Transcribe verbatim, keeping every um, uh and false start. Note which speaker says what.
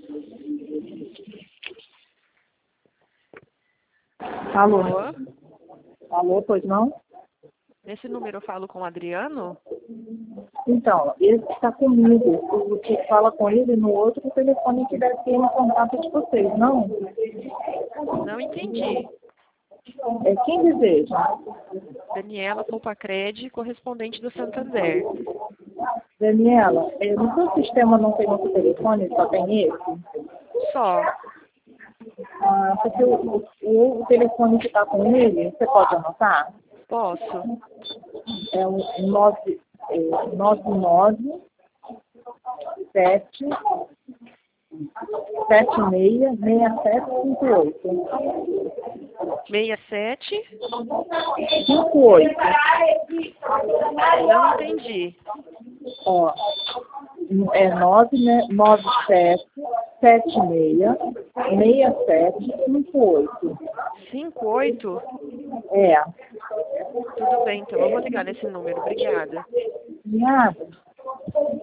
Speaker 1: Alô?
Speaker 2: Alô?
Speaker 1: Alô, pois não?
Speaker 2: Nesse número eu falo com o Adriano?
Speaker 1: Então, ele está comigo. Você fala com ele no outro telefone que deve ter em contato de vocês, não?
Speaker 2: Não entendi.
Speaker 1: É quem deseja?
Speaker 2: Daniela Poupacred, correspondente do Santander.
Speaker 1: Daniela, é, no seu sistema não tem outro telefone, só tem esse?
Speaker 2: Só.
Speaker 1: Ah, porque o, o, o telefone que está com ele, você pode anotar?
Speaker 2: Posso?
Speaker 1: É o nove, é, nove nove sete sete seis seis sete cinco oito.
Speaker 2: sessenta e sete?
Speaker 1: cinco oito.
Speaker 2: Não entendi.
Speaker 1: Ó, é nove, né? nove sete sete seis seis sete cinco oito.
Speaker 2: cinco oito?
Speaker 1: É.
Speaker 2: Tudo bem, então eu vou ligar nesse número. Obrigada.
Speaker 1: Nada.